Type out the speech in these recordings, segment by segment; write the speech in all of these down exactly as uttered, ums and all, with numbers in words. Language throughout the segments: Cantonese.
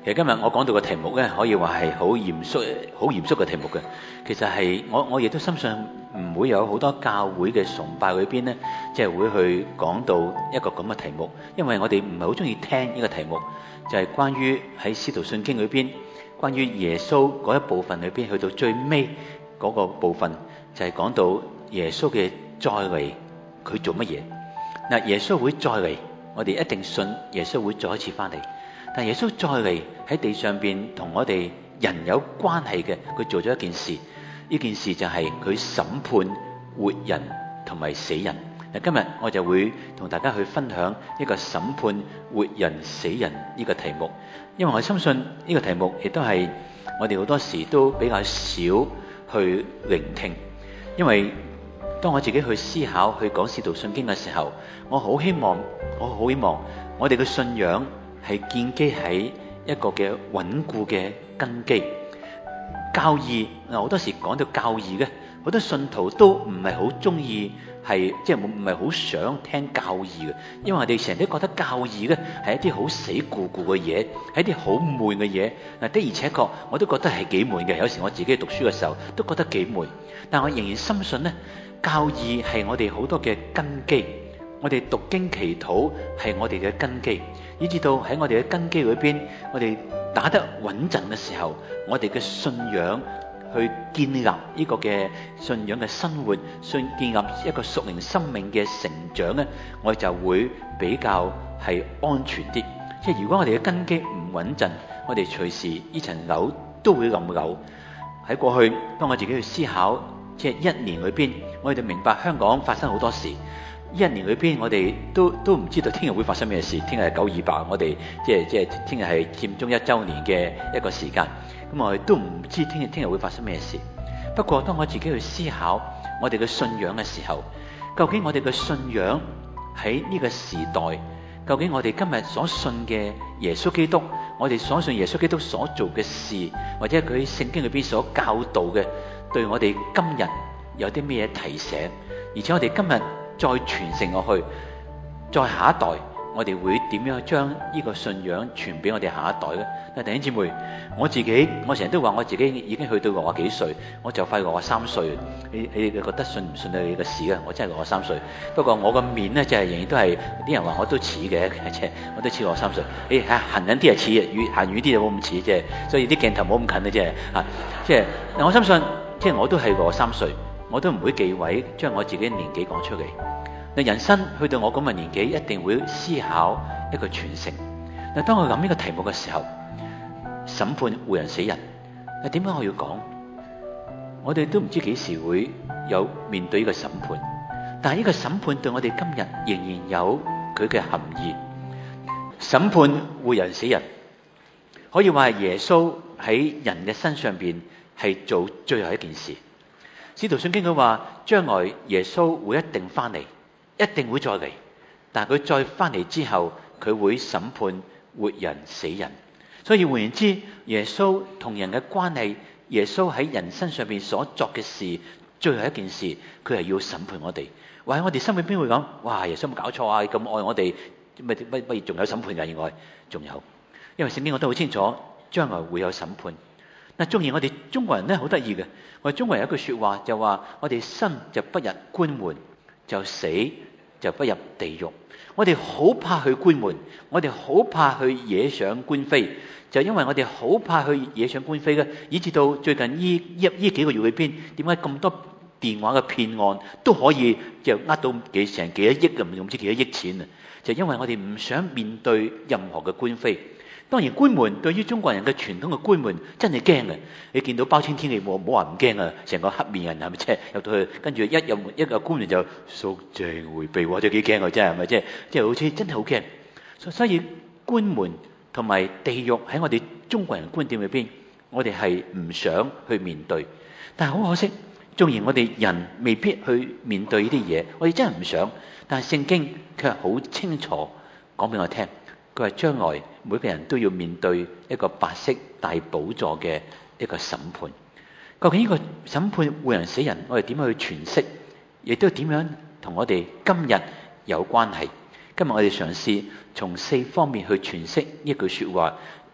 其實今日我講到嘅題目咧，可以話係好嚴肅、好嚴肅嘅題目嘅。其實係我我亦都深信唔會有好多教會嘅崇拜裏邊咧，即係會去講到一個咁嘅題目，因為我哋唔係好中意聽呢個題目，就係關於喺《使徒信經》裏邊，關於耶穌嗰一部分裏邊，去到最尾嗰個部分，就係講到耶穌嘅再嚟，佢做乜嘢？嗱，耶穌會再嚟，我哋一定信耶穌會再一次翻嚟。但耶穌再嚟喺地上邊同我哋人有關係嘅，佢做咗一件事，呢件事就係佢審判活人同埋死人。嗱，今日我就會同大家去分享一個審判活人死人呢個題目，因為我相信呢個題目亦都係我哋好多時都比較少去聆聽，因為當我自己去思考去講使徒信經嘅時候，我好希望我好希望我哋嘅信仰係建基喺一個嘅穩固嘅根基。教義嗱，好多時講到教義嘅，好多信徒都唔係好中意，係即係唔係好想聽教義嘅，因為我哋成日都覺得教義嘅係一啲好死固固嘅嘢，係一啲好悶嘅嘢。嗱，的而且確我都覺得係幾悶嘅，有時我自己讀書嘅時候都覺得幾悶，但我仍然深信呢，教義係我哋好多嘅根基，我哋讀經祈禱係我哋嘅根基，以至到喺我哋嘅根基裏邊，我哋打得穩陣嘅時候，我哋嘅信仰去建立呢個嘅信仰嘅生活，信建立一個屬靈生命嘅成長咧，我哋就會比較係安全啲。即係如果我哋嘅根基唔穩陣，我哋隨時呢層樓都會冧樓。喺過去，當我自己去思考，即係一年裏邊，我哋就明白香港發生好多事。一年裏邊，我哋都都唔知道聽日會發生咩事。聽日係九二八，我哋即係即係聽日係佔中一週年嘅一個時間。咁我哋都唔知聽日聽日會發生咩事。不過當我自己去思考我哋嘅信仰嘅時候，究竟我哋嘅信仰喺呢個時代，究竟我哋今日所信嘅耶穌基督，我哋所信耶穌基督所做嘅事，或者佢聖經裏邊所教導嘅，對我哋今日有啲咩提醒？而且我哋今日再傳承落去，再下一代，我哋會點樣將呢個信仰傳俾我哋下一代呢？嗱，弟兄姊妹，我自己我成日都話我自己已經去到六十幾歲，我就快六十三歲。你你覺得信唔信你嘅事啊？我真係六十三歲，不過我個面呢，就係仍然都係啲人話我都似嘅，即係我都似六十三歲。誒嚇行緊啲係似，遠行遠啲就冇咁似啫。所以啲鏡頭冇咁近嘅啫嚇。即係我相信，即係我都係六十三歲。我都唔會忌諱將我自己嘅年紀講出嚟。嗱，人生去到我咁嘅年紀，一定會思考一個傳承。嗱，當我諗呢個題目嘅時候，審判活人死人。嗱，點解我要講？我哋都唔知幾時會有面對呢個審判，但係呢個審判對我哋今日仍然有佢嘅含義。審判活人死人，可以話係耶穌喺人嘅身上邊係做最後一件事。使徒信經佢話，將來耶穌會一定翻嚟，一定會再嚟。但係佢再翻嚟之後，佢會審判活人死人。所以換言之，耶穌同人嘅關係，耶穌喺人身上邊所作嘅事，最後一件事，佢係要審判我哋。或者我哋心裏邊會講：哇，耶穌冇搞錯啊！咁愛我哋，乜乜乜仲有審判㗎？以外，仲有，因為聖經我都好清楚，將來會有審判。嗱，縱然我哋中國人咧好得意嘅，我哋中國人有一句説話就話：我哋生就不入官門，就死就不入地獄。我哋好怕去官門，我哋好怕去惹上官非，就因為我哋好怕去惹上官非嘅，以至到最近呢一呢幾個月裏邊，點解咁多電話嘅騙案都可以就呃到幾成幾多億啊？唔知幾多億錢啊？就因為我哋唔想面對任何嘅官非。當然官門對於中國人嘅傳統嘅官門真係驚嘅，你見到包青天，你冇冇話唔驚啊？成個黑面人係咪即係入到去，跟住一入一個官員就肅靜迴避，或者幾驚啊！真係係咪即係即係好似真係好驚。所以官門同埋地獄喺我哋中國人觀點裏邊，我哋係唔想去面對。但係好可惜，縱然我哋人未必去面對呢啲嘢，我哋真係唔想。但係聖經卻好清楚講俾我聽。佢話將來每個人都要面對一個白色大寶座嘅一個審判。究竟呢個審判活人死人，我哋點樣去詮釋，亦都點樣同我哋今日有關係？今日我哋嘗試從四方面去詮釋一句說話，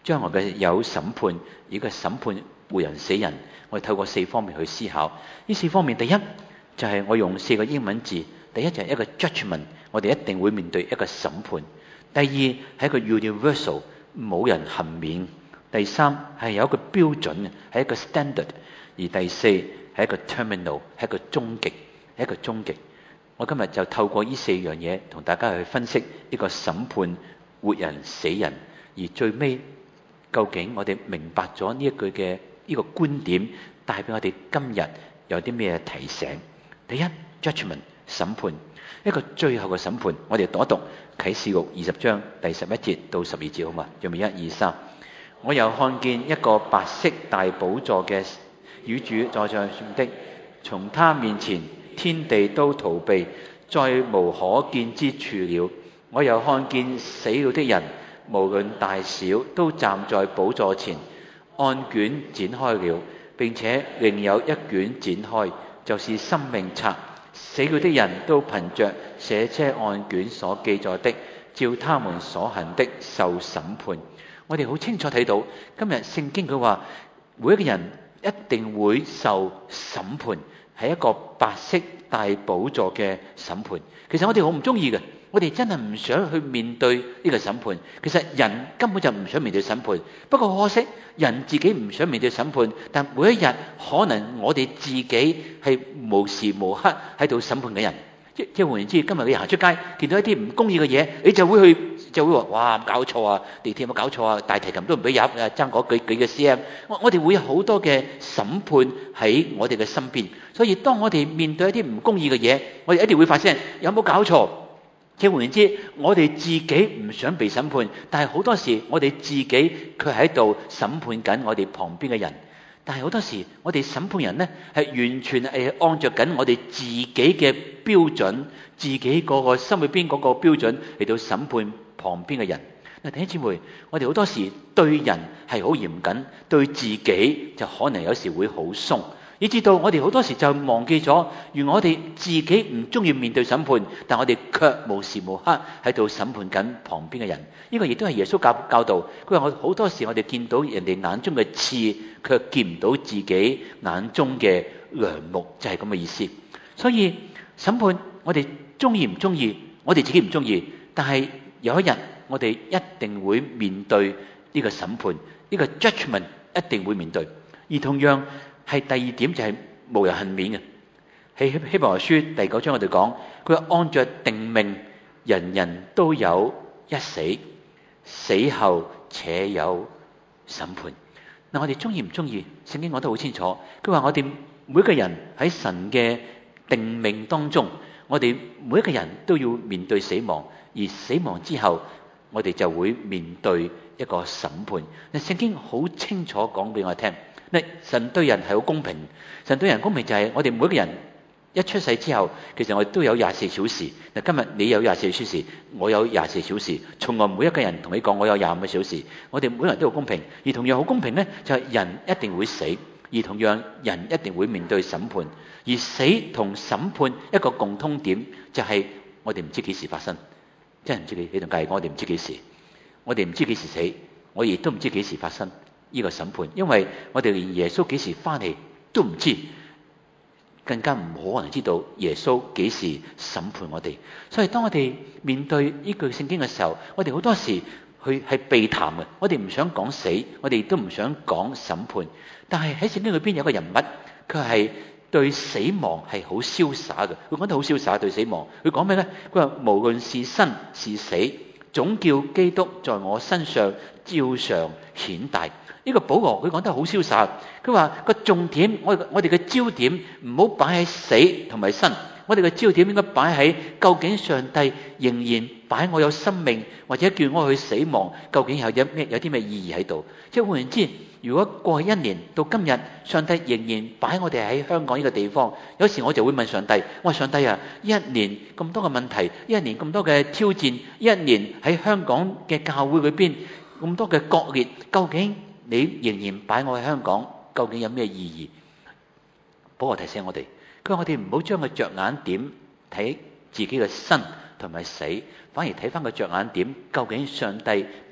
將來嘅有審判，而個審判活人死人。我哋透過四方面去思考。呢四方面，第一就係我用四個英文字，第一就係一個 judgment， 我哋一定會面對一個審判。第二係一個 universal， 冇人幸免。第三係有一個標準嘅，係一個 standard。而第四係一個 terminal， 係一個終極，係一個終極。我今日就透過呢四樣嘢同大家去分析呢個審判活人死人，而最尾究竟我哋明白咗呢一句嘅呢個觀點帶俾我哋今日有啲咩提醒？第一 judgment 審判，一個最後嘅審判。我哋讀一讀啟示錄二十章第十一節到十二節，好嘛？準備一二三。我又看見一個白色大寶座嘅與主坐在上的，從他面前天地都逃避，再無可見之處了。我又看見死了的人，無論大小，都站在寶座前，案卷展開了，並且另有一卷展開，就是生命冊。死了的人都憑着寫這案卷所記載的，照他們所行的受審判。我哋好清楚睇到，今日聖經佢話，每一個人一定會受審判，係一個白色大寶座嘅審判。其實我哋好唔中意嘅，我哋真係唔想去面對呢個審判。其實人根本就唔想面對審判，不過可惜人自己唔想面對審判，但每一日可能我哋自己係無時無刻喺度審判嘅人。即即換言之，今日你行出街見到一啲唔公義嘅嘢，你就會去就會話：哇，搞錯啊！地鐵有冇搞錯啊？大提琴都唔俾入，爭嗰幾幾個 cm。我我哋會有好多嘅審判喺我哋嘅身邊，所以當我哋面對一啲唔公義嘅嘢，我哋一定會發聲：有冇搞錯？即換言之，我哋自己唔想被審判，但係好多時我哋自己卻喺度審判緊我哋旁邊嘅人。但係好多時我哋審判人呢，係完全係按着緊我哋自己嘅標準，自己嗰個心裏邊嗰個標準嚟到審判旁邊嘅人。嗱，弟兄姊妹，我哋好多時對人係好嚴謹，對自己就可能有時會好鬆，以至到我哋好多時就忘記咗，原來我哋自己唔中意面對審判，但我哋卻無時無刻喺度審判緊旁邊嘅人。呢個亦都係耶穌教教導，佢話我好多時我哋見到人哋眼中嘅刺，卻見唔到自己眼中嘅梁木，就係咁嘅意思。所以審判我哋中意唔中意，我哋自己唔中意，但係有一日我哋一定會面對呢個審判，呢個 judgment 一定會面對。而同樣係第二點就係無人幸免嘅。喺希伯來書第九章我哋講，佢話按着定命，人人都有一死，死後且有審判。嗱，我哋中意唔中意？聖經講得好清楚，佢話我哋每個人喺神嘅定命當中，我哋每一個人都要面對死亡，而死亡之後，我哋就會面對一個審判。嗱，聖經好清楚講俾我聽，嗱，神對人係好公平，神對人公平就係我哋每一個人一出世之後，其實我哋都有廿四小時。嗱，今日你有廿四小時，我有廿四小時，從來每一個人同你講我有廿五個小時。我哋每個人都好公平，而同樣好公平呢，就係人一定會死，而同樣人一定會面對審判。而死同審判一個共通點就係我哋唔知幾時發生，真係唔知幾，你同計我哋唔知幾時，我哋唔知幾時死，我亦都唔知幾時發生呢個審判，因為我哋連耶穌幾時翻嚟都唔知，更加唔可能知道耶穌幾時審判我哋。所以當我哋面對呢句聖經嘅時候，我哋好多時去係避談嘅，我哋唔想講死，我哋亦都唔想講審判。但係喺聖經裏邊有個人物，佢係對死亡係好瀟灑嘅，佢講得好瀟灑對死亡。佢講咩呢？佢話無論是生是死，總叫基督在我身上照常顯大。呢個保羅佢講得好瀟灑，佢話個重點，我我哋嘅焦點唔好擺喺死同埋生，我哋嘅焦點應該擺喺究竟上帝仍然擺我有生命，或者叫我去死亡，究竟有咩有啲咩意義喺度？即係換言之，如果過去一年到今日，上帝仍然擺我哋喺香港呢個地方，有時我就會問上帝：我話上帝啊，一年咁多嘅問題，一年咁多嘅挑戰，一年喺香港嘅教會裏邊咁多嘅割裂，究竟你仍然擺我喺香港，究竟有咩意義？保羅提醒我哋，佢話我哋唔好將個着眼點睇自己嘅生同埋死，反而睇翻個着眼點，究竟上帝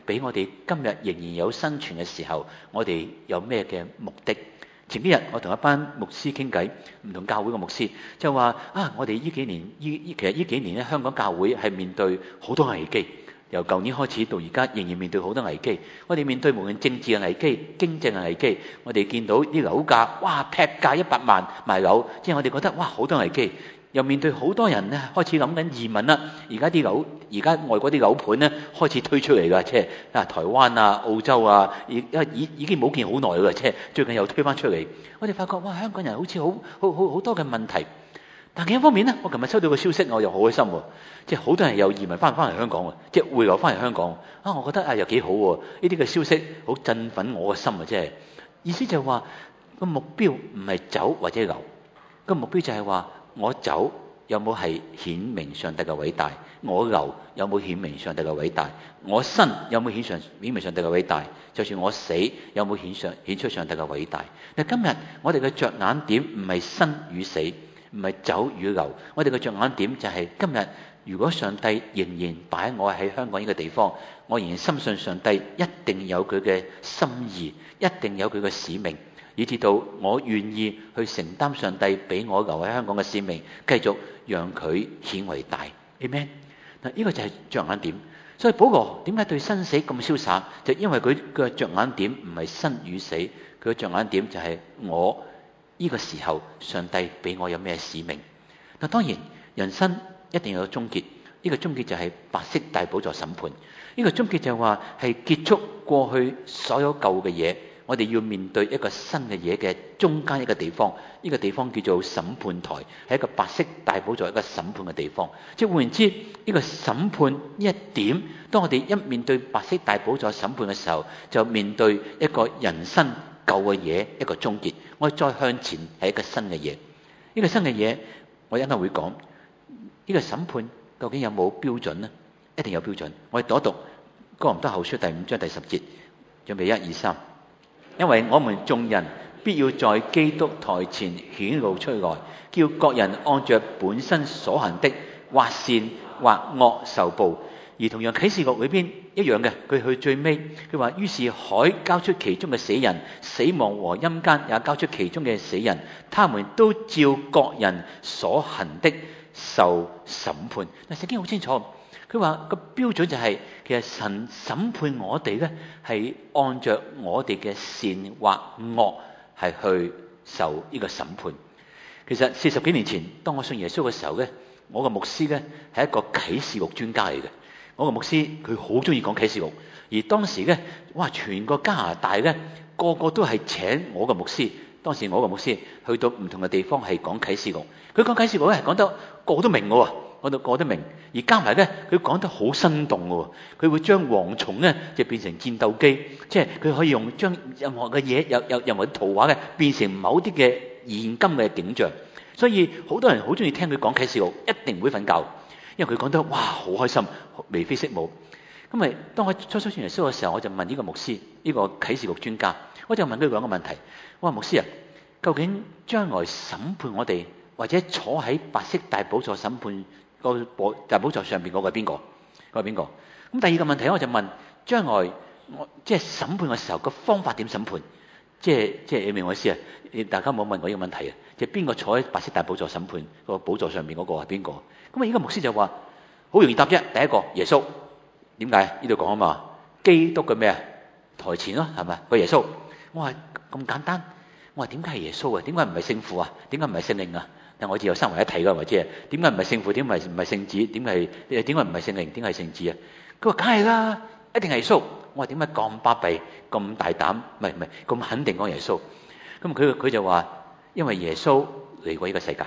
俾我哋今日仍然有生存嘅時候，我哋有咩嘅目的？前幾日我同一班牧師傾偈，唔同教會嘅牧師就話啊，我哋呢幾年，呢呢其實呢幾年咧，香港教會係面對好多危機，由舊年開始到而家，仍然面對好多危機。我哋面對無論政治嘅危機、經濟嘅危機，我哋見到啲樓價，哇，劈價一百萬賣樓，即係我哋覺得哇，好多危機。又面對好多人咧，開始諗緊移民啦。而家啲樓，而家外國啲樓盤咧開始推出嚟㗎，即係啊台灣啊、澳洲啊，已已已經冇見好耐㗎，即係最近又推返出嚟。我哋發覺哇，香港人好似好好好好多嘅問題。但另一方面咧，我琴日收到個消息，我又好開心喎，即係好多人又移民翻翻嚟香港喎，即係回流翻嚟香港啊！我覺得啊又幾好喎，呢啲嘅消息好振奮我嘅心啊！即係意思就係話個目標唔係走或者留，個目標就係話。我走有冇係顯明上帝嘅偉大？我留有冇顯明上帝嘅偉大？我生有冇顯上顯明上帝嘅偉大？就算我死有冇顯上顯出上帝嘅偉大？但今日我哋嘅着眼點唔係生與死，唔係走與留，我哋嘅着眼點就係今日。如果上帝仍然擺我喺香港呢個地方，我仍然深信上帝一定有佢嘅心意，一定有佢嘅使命。以至到我願意去承擔上帝俾我留喺香港嘅使命，繼續讓佢顯為大。Amen。嗱，呢個就係着眼點。所以保羅點解對生死咁瀟灑？就因為佢嘅着眼點唔係生與死，佢嘅着眼點就係我呢個時候上帝俾我有咩使命。嗱，當然人生一定要有終結，呢個終結就係白色大寶座審判。呢個終結就係話係結束過去所有舊嘅嘢。我哋要面對一個新嘅嘢嘅中間一個地方，呢個地方叫做審判台，係一個白色大寶座一個審判嘅地方。即係換言之，呢個審判呢一點，當我哋一面對白色大寶座審判嘅時候，就面對一個人生舊嘅嘢一個終結。我哋再向前係一個新嘅嘢，呢個新嘅嘢我一陣會講。呢個審判究竟有冇標準呢？一定有標準。我哋讀一讀哥林多後書第五章第十節，準備一二三。因為我們眾人必要在基督台前顯露出來，叫各人按着本身所行的，或善或惡受報。而同樣啟示錄裏邊一樣嘅，佢去最尾佢話，於是海交出其中嘅死人，死亡和陰間也交出其中嘅死人，他們都照各人所行的受審判。嗱，聖經好清楚。佢話個標準就係、是，其實神審判我哋咧，係按着我哋嘅善或惡係去受呢個審判。其實四十幾年前，當我信耶穌嘅時候咧，我個牧師咧係一個啟示錄專家嚟嘅。我個牧師佢好中意講啟示錄，而當時咧，哇，全個加拿大咧個個都係請我個牧師。當時我個牧師去到唔同嘅地方係講啟示錄，佢講啟示錄咧係講得個個都明嘅喎。我都講得明，而加埋咧，佢講得好生動喎。佢會將蝗蟲咧就變成戰鬥機，即係佢可以用將任何嘅嘢，有有任何圖畫嘅變成某啲嘅現今嘅景象。所以好多人好中意聽佢講啟示錄，一定唔會瞓覺，因為佢講得哇好開心，眉飛色舞。咁咪當我初初信耶穌嘅時候，我就問呢個牧師，呢個啟示錄專家，我就問佢兩個問題。我話牧師啊，究竟將來審判我哋，或者坐喺白色大寶座審判？個寶大寶座上邊嗰個係邊個？嗰個係邊個？咁第二個問題我就問：將來我即係審判嘅時候，個方法點審判？即係即係你明我意思啊？大家冇問過呢個問題啊？即係邊個坐喺白色大寶座審判個寶座上邊嗰個係邊個？咁啊，呢個牧師就話好容易答啫。第一個耶穌，點解呢度講啊嘛？基督嘅咩啊？台前咯，係咪個耶穌？我話咁簡單。我話點解係耶穌啊？點解唔係聖父啊？點解唔係聖靈啊？但我只有三位一體㗎，或者係點解唔係聖父？點解唔係聖子？點係點解唔係聖靈？點係聖子啊？佢話梗係啦，一定係耶穌。我話點解咁巴閉、咁大膽？唔係唔係咁肯定講耶穌？咁佢佢就話因為耶穌嚟過呢個世界。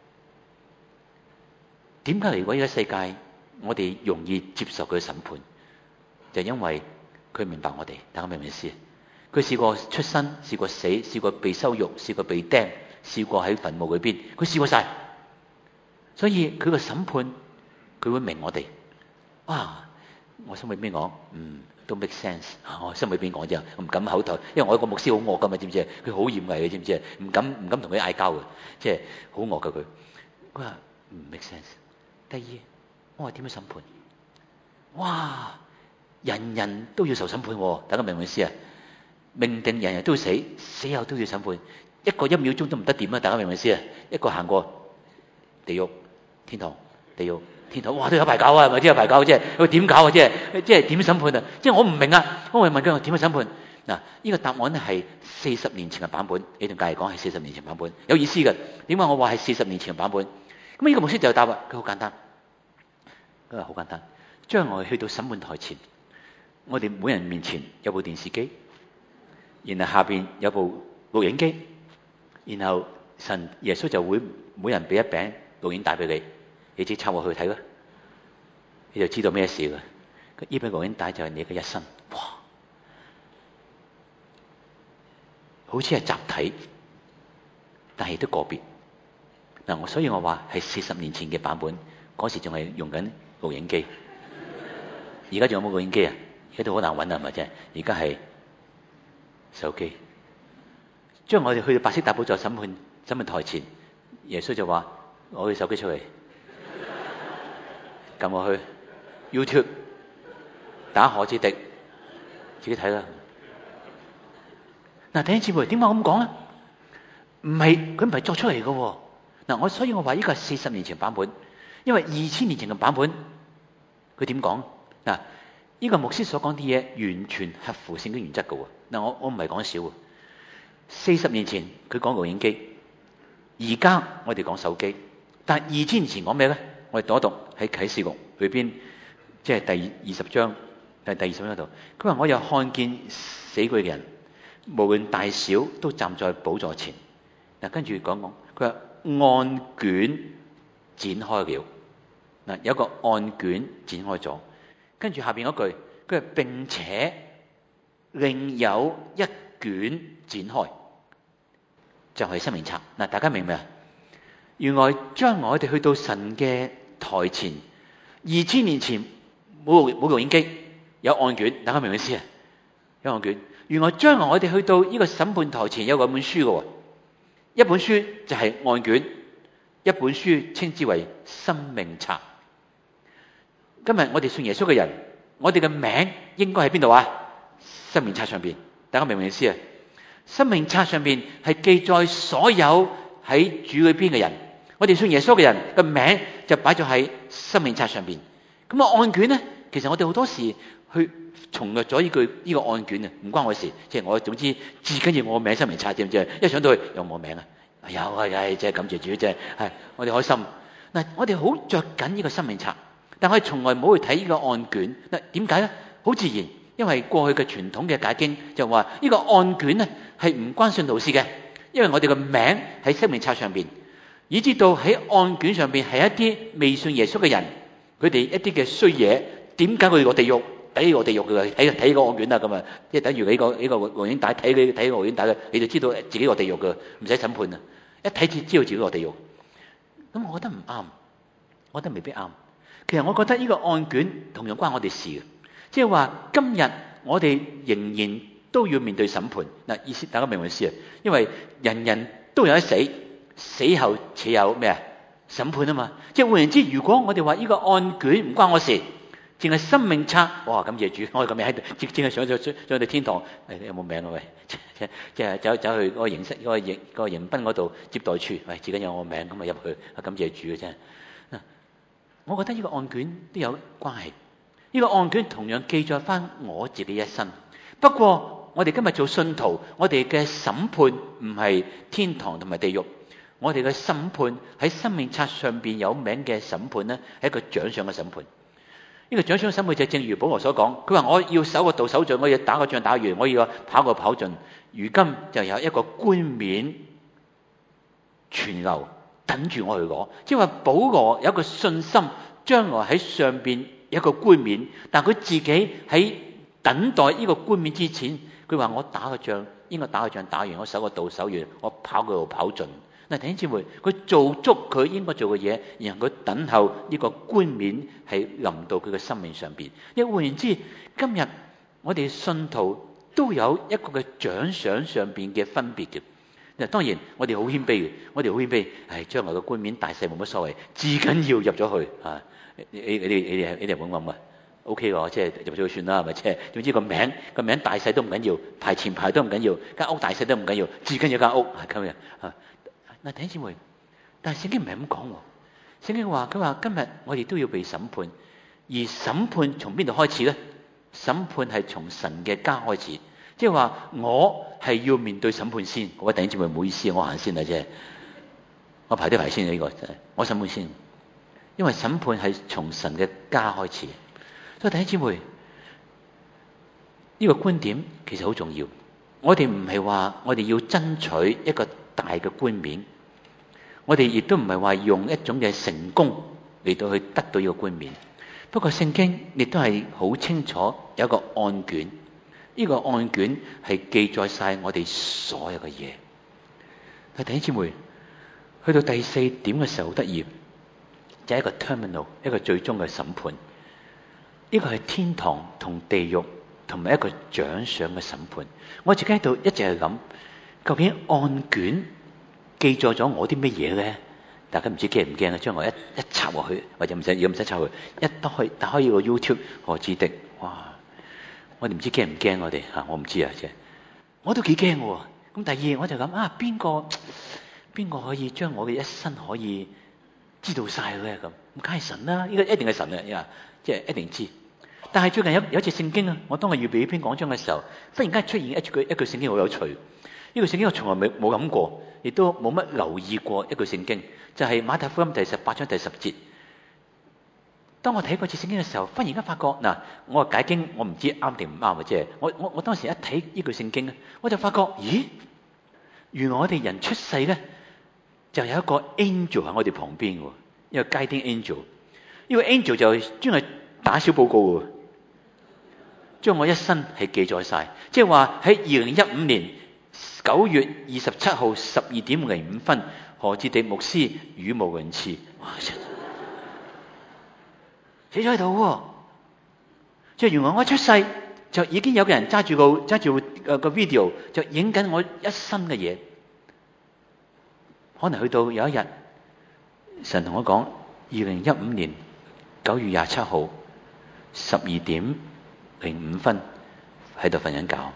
點解嚟過呢個世界？我哋容易接受佢嘅審判，就因為佢明白我哋。大家明唔明意思？佢試過出生，試過死，試過被羞辱，試過被釘。試過喺墳墓裏邊，佢試過晒，所以佢個審判佢會明我哋。啊，我心裏邊講，嗯，都 make sense。我心裏邊講啫，我唔敢口頭，因為我個牧師好惡噶嘛，知唔知啊？佢好嚴厲嘅，知唔知啊？唔敢唔敢同佢嗌交嘅，即係好惡噶佢。佢話唔 make sense。第二，我話點樣審判？哇， 人人都要受審判喎，大家明唔明意思啊？命定人人都要死，死後都要審判，一個一秒鐘都唔得掂啊！大家明唔明意思啊？一個行過地獄、天堂、地獄、天堂，哇都有排搞啊，係咪？即係有排搞，即係佢點搞啊？即係即係點審判啊？即係我唔明啊！我問佢點樣審判？嗱，呢個答案咧係四十年前嘅版本，呢段介嚟講係四十年前版本，有意思嘅。點解我話係四十年前嘅版本？咁呢個牧師就答啦，佢好簡單，佢話好簡單，將來去到審判台前，我哋每人面前有部電視機，然後下邊有部錄影機，然後神耶穌就會每人俾一餅錄影帶俾你，你自己插落去睇啦，你就知道咩事㗎。呢餅錄影帶就係你嘅一生，哇！好似係集體，但係都個別。嗱，我所以我話係四十年前嘅版本，嗰時仲係用緊錄影機。而家仲有冇錄影機啊？而家都好難揾啊，係咪啫？而家係手機。將我哋去到白色大寶座審判審判台前，耶穌就話：攞佢手機出嚟，撳落去 YouTube 打何志迪，自己睇啦。嗱，弟兄姊妹，點解我咁講啊？唔係，佢唔係作出嚟嘅喎。嗱，我所以我話呢個係四十年前版本，因為二千年前嘅版本，佢點講？嗱，呢個牧師所講啲嘢完全合乎聖經原則嘅喎。嗱，我我唔係講笑喎。四十年前佢講錄影機，而家我哋講手機，但係二千年前講咩咧？我哋讀一讀喺啟示錄裏邊，即係第二十章，係第二十章嗰度。佢話：我又看見死過嘅人，無論大小，都站在寶座前。嗱，跟住講講，佢話案卷展開了。嗱，有一個案卷展開咗，跟住下邊嗰句，佢話並且另有一卷展開，就係生命冊。嗱，大家明唔明啊？原來將來我哋去到神嘅台前，二千年前冇冇錄影機，有案卷，大家明唔明意思啊？有案卷。原來將來我哋去到呢個審判台前有嗰本書嘅，一本書就係案卷，一本書稱之為生命冊。今日我哋信耶穌嘅人，我哋嘅名應該喺邊度啊？生命冊上邊，大家明唔明意思啊？生命冊上邊係記載所有喺主裏邊嘅人，我哋信耶穌嘅人嘅名就擺咗喺生命冊上邊。咁啊案卷咧，其實我哋好多時去重略咗呢句呢個案卷啊，唔關我事，即係我總之至緊要我名生命冊，知唔知？一上到去有冇名啊？有啊，係即係感謝主，即係係我哋開心。嗱，我哋好着緊呢個生命冊，但係從來冇去睇呢個案卷。嗱，點解咧？好自然，因為過去嘅傳統嘅解經就話呢個案卷咧係唔關信徒事嘅，因為我哋嘅名喺生命冊上邊，以至到喺案卷上邊係一啲未信耶穌嘅人，佢哋一啲嘅衰嘢，點解佢哋落地獄？睇個地獄嘅睇睇個案卷啊，咁啊，即係等於你個呢個錄影帶睇你睇個錄影帶嘅，你就知道自己落地獄嘅，唔使審判啊！一睇就知道自己落地獄。咁我覺得唔啱，我覺得未必啱。其實我覺得呢個案卷同樣關我哋事嘅，即係話今日我哋仍然都要面對審判。嗱，意思大家明唔明意思啊？因為人人都有得死，死後且有咩啊？審判啊嘛。即係換言之，如果我哋話呢個案卷唔關我事，淨係生命冊，哇！感謝主，我哋個名喺度，淨淨係上咗上上到天堂。誒，你有冇名啊？喂，即即係走走去嗰個迎室、嗰個迎、嗰個迎賓嗰度接待處，喂，至緊有我名咁啊入去，啊感謝主嘅啫。我覺得呢個案卷都有關係，呢個案卷同樣記載翻我自己一生。不過我哋今日做信徒，我哋嘅審判唔係天堂同埋地獄，我哋嘅審判喺生命冊上邊有名嘅審判呢，係一個獎賞嘅審判。呢個獎賞審判就正如保羅所講，佢話我要守個道守盡，我要打個仗打完，我要跑個跑盡。如今就有一個冠冕存留等住我去攞，即係話保羅有一個信心，將來喺上邊有一個冠冕，但佢自己喺等待呢個冠冕之前，佢話我打個仗，應該打個仗打完，我守個道守完，我跑個道跑盡。嗱，弟兄姊妹，佢做足佢應該做嘅嘢，然後佢等候呢個冠冕係臨到佢嘅生命上邊。亦換言之，今日我哋信徒都有一個嘅獎賞上邊嘅分別嘅。嗱，當然我哋好謙卑嘅，我哋好謙卑，係將來嘅冠冕大細冇乜所謂，至緊要入咗去啊！你你你你哋你哋冇諗啊？ OK 喎，即係入咗就算啦，係咪？即係總之個名個名大細都唔緊要，排前排都唔緊要，間屋大細都唔緊要，至緊要間屋係咁樣嚇。嗱，弟兄姊妹，但係聖經唔係咁講喎。聖經話佢話今日我哋都要被審判，而審判從邊度開始咧？審判係從神嘅家開始，即係話我係要面對審判先。各位弟兄姊妹，唔好意思，我行先啦啫，我排啲排先呢、這個真係我審判先，因為審判係從神嘅家開始。所以弟兄姊妹，呢、這個觀點其實好重要。我哋唔係話我哋要爭取一個大嘅冠冕，我哋亦都唔係話用一種嘅成功嚟到去得到呢個冠冕。不過聖經亦都係好清楚有一個案卷，呢、這個案卷係記載晒我哋所有嘅嘢。但弟兄姊妹，去到第四點嘅時候好得意，就係、是、一個 terminal， 一個最終嘅審判。呢個係天堂同地獄同埋一個獎賞嘅審判。我自己喺度一直係諗，究竟案卷記載咗我啲乜嘢咧？大家唔知驚唔驚啊？將我一一插落去，或者唔使要唔使插落去，一打開打開呢個 YouTube 何志迪，哇！我哋唔知驚唔驚我哋嚇？我唔知啊，即係我都幾驚喎。咁第二我就諗啊，邊個邊個可以將我嘅一生可以知道晒咧？咁咁梗係神啦，呢個一定係神啊！即係一定知。但係最近有有一隻聖經啊，我當我預備呢篇講章嘅時候，忽然間出現一句一句聖經好有趣。呢句聖經我從來未冇諗過，亦都冇乜留意過一句聖經，就係馬太福音第十八章第十節。當我睇嗰次聖經嘅時候，忽然間發覺嗱，我解經我唔知啱定唔啱嘅啫。我我我當時一睇呢句聖經咧，我就發覺，咦，原來我哋人出世咧就有一個 angel 喺我哋旁邊嘅，一個 guiding angel。呢個 angel 就專係打小報告嘅，將我一生係記載晒。即係話喺二零一五年九月二十七號十二點零五分，何志迪牧師語無倫次，哇！寫咗喺度喎。即係原來我一出世就已經有個人揸住個揸住個個 video 就影緊我一生嘅嘢。可能去到有一日，神同我講，二零一五年九月廿七號十二點零五分喺度瞓緊覺。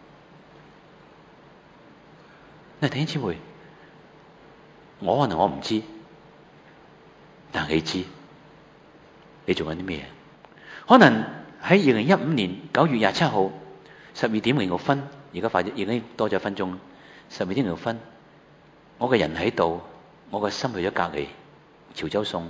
嗱，弟兄姊妹，我可能我唔知，但係你知，你做緊啲咩？可能喺二零一五年九月廿七號十二點零六分，而家快咗，已經多咗一分鐘。十二點零六分，我個人喺度，我個心去咗隔離潮州餸。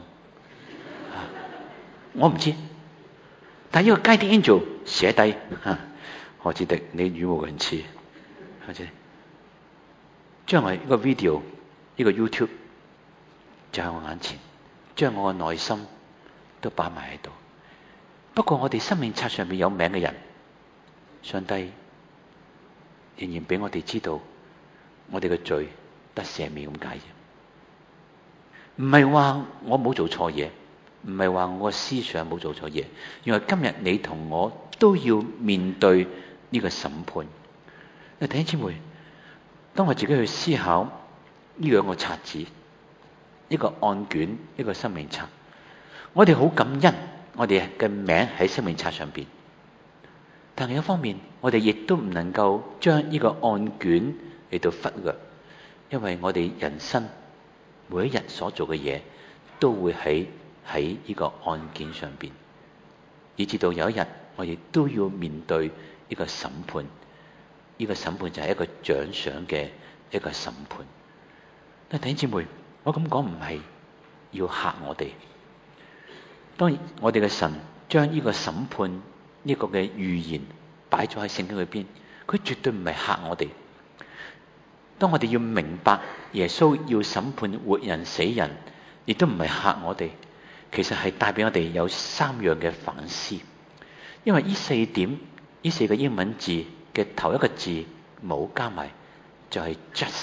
我唔知，但係呢個 guiding angel 寫低嚇，何志迪，你語無倫次，或者將來呢個 video 呢個 YouTube 就喺我眼前，將我嘅內心都擺埋喺度。不過我哋生命冊上面有名嘅人，上帝仍然俾我哋知道，我哋嘅罪得赦免咁解啫。唔係話我冇做錯嘢。唔係話我思想冇做錯嘢，原來今日你同我都要面對呢個審判。弟兄姊妹，當我自己去思考呢兩個冊子，一個案卷，一個生命冊，我哋好感恩，我哋嘅名喺生命冊上邊。但另一方面，我哋亦都唔能夠將呢個案卷嚟到忽略，因為我哋人生每一日所做嘅嘢都會喺喺呢個案件上邊，以至到有一日我哋都要面對呢個審判。呢個審判就係一個獎賞嘅一個審判。但弟兄姊妹，我咁講唔係要嚇我哋。當然，我哋嘅神將呢個審判呢個嘅預言擺咗喺聖經裏邊，佢絕對唔係嚇我哋。當我哋要明白耶穌要審判活人死人，亦都唔係嚇我哋。其實係帶俾我哋有三樣嘅反思，因為呢四點呢四個英文字嘅頭一個字冇加埋，就係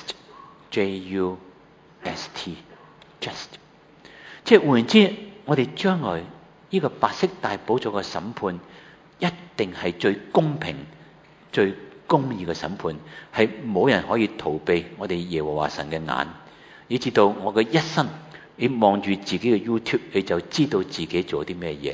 just，J U S T，just。即係換言之，我哋將來呢個白色大寶座嘅審判，一定係最公平、最公義嘅審判，係冇人可以逃避我哋耶和華神嘅眼，以至到我嘅一生。你望住自己嘅 YouTube，你就知道自己做啲咩嘢。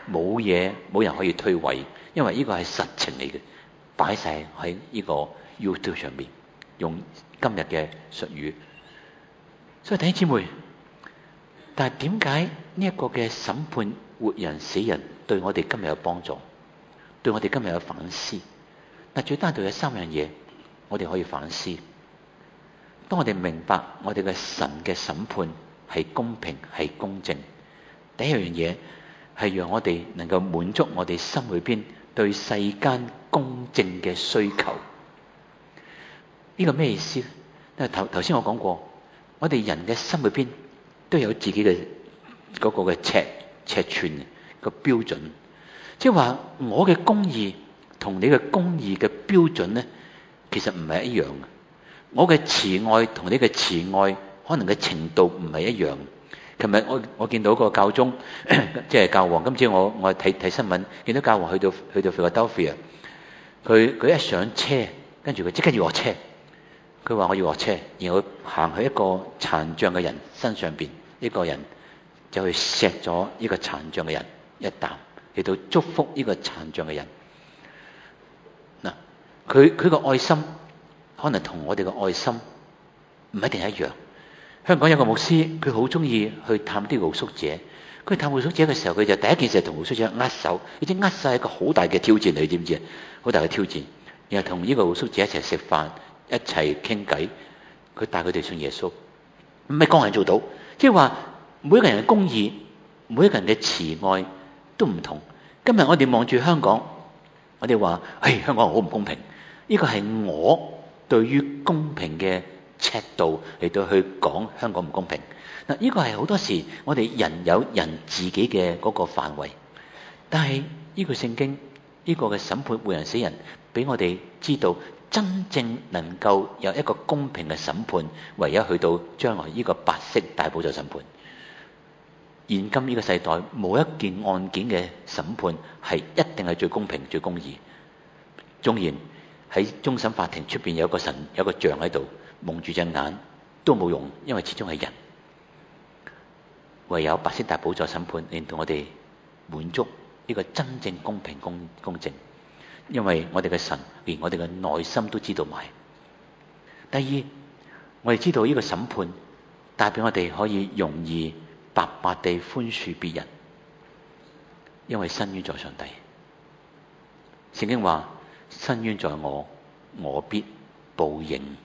冇嘢冇人可以推諉，因為呢個係實情嚟嘅，擺晒喺呢個 YouTube 上面，用今日嘅術語。所以弟兄姊妹，但係點解呢一個嘅審判活人死人對我哋今日有幫助，對我哋今日有反思？嗱，最單獨有三樣嘢我哋可以反思。當我哋明白我哋嘅神嘅審判係公平係公正，第一樣嘢係讓我哋能夠滿足我哋心裏邊對世間公正嘅需求。呢個咩意思咧？因為頭頭先我講過，我哋人嘅心裏邊都有自己嘅嗰個嘅尺尺寸個標準，即係話我嘅公義同你嘅公義嘅標準咧，其實唔係一樣嘅。我嘅慈愛同你嘅慈愛可能嘅程度唔係一樣。琴日我我見到個教宗，即係教皇。今朝我我睇睇新聞，見到教皇去到去到 Philadelphia， 佢佢一上車，跟住佢即刻要落車。佢話我要落車，然後行去一個殘障嘅人身上邊，呢個人就去錫咗呢個殘障嘅人一啖，嚟到祝福呢個殘障嘅人。嗱，佢佢個愛心可能同我哋嘅愛心唔一定一樣。香港有個牧師，佢好中意去探啲露宿者。佢探露宿者嘅時候，佢就第一件事係同露宿者握手。你知握手係一個好大嘅挑戰，你知唔知啊？好大嘅挑戰。然後同呢個露宿者一齊食飯，一齊傾偈。佢帶佢哋信耶穌，唔係個人做到，即係話每一個人嘅公義，每一個人嘅慈愛都唔同。今日我哋望住香港，我哋話：唉，香港好唔公平。呢個係我對於公平嘅尺度嚟到去講香港唔公平。嗱，呢個係好多時我哋人有人自己嘅嗰個範圍，但係呢個聖經呢個嘅審判活人死人，俾我哋知道真正能夠有一個公平嘅審判，唯有去到將來呢個白色大寶座審判。現今呢個世代冇一件案件嘅審判係一定係最公平最公義。縱然喺終審法庭出邊有個神有個像喺度，蒙住隻眼都冇用，因為始終係人。唯有白色大寶座審判令到我哋滿足呢個真正公平公公正，因為我哋嘅神連我哋嘅內心都知道埋。第二，我哋知道呢個審判帶俾我哋可以容易白白地寬恕別人，因為伸冤在上帝。聖經話：伸冤在我，我必報應。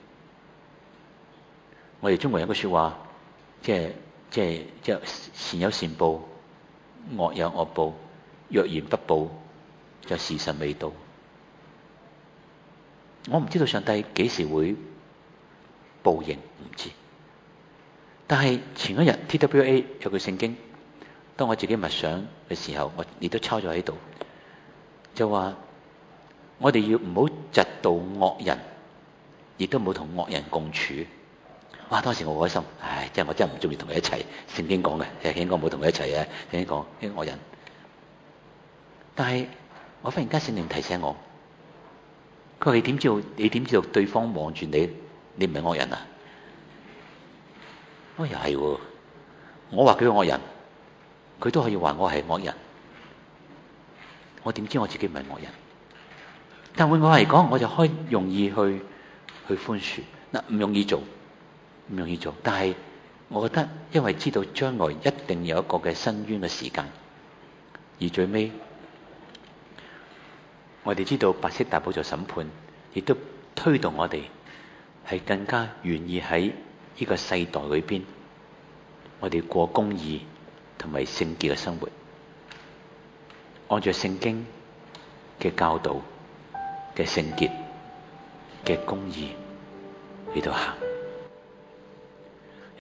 我哋中國人有句說話，即係即係即係善有善報，惡有惡報。若然不報，就時辰未到。我唔知道上帝幾時會報應，唔知。但係前一日 T W A 有句聖經，當我自己默想嘅時候，我亦都抄咗喺度，就話我哋要唔好嫉妒惡人，亦都冇同惡人共處。哇！當時我好開心，唉，即係我真係唔中意同佢一齊。聖經講嘅，聖經講冇同佢一齊嘅。聖經講啲惡人，但係我忽然間聖靈提醒我，佢話：你點知道？你點知道對方望住你，你唔係惡人啊？我又係喎，我話佢係惡人，佢都可以話我係惡人。我點知我自己唔係惡人？但換我嚟講，我就可以容易去去寬恕。嗱，唔容易做。唔容易做，但係我覺得，因為知道將來一定有一個嘅伸冤嘅時間，而最尾我哋知道白色大寶座審判，亦都推動我哋係更加願意喺呢個世代裏邊，我哋過公義同埋聖潔嘅生活，按照聖經嘅教導嘅聖潔嘅公義嚟到行。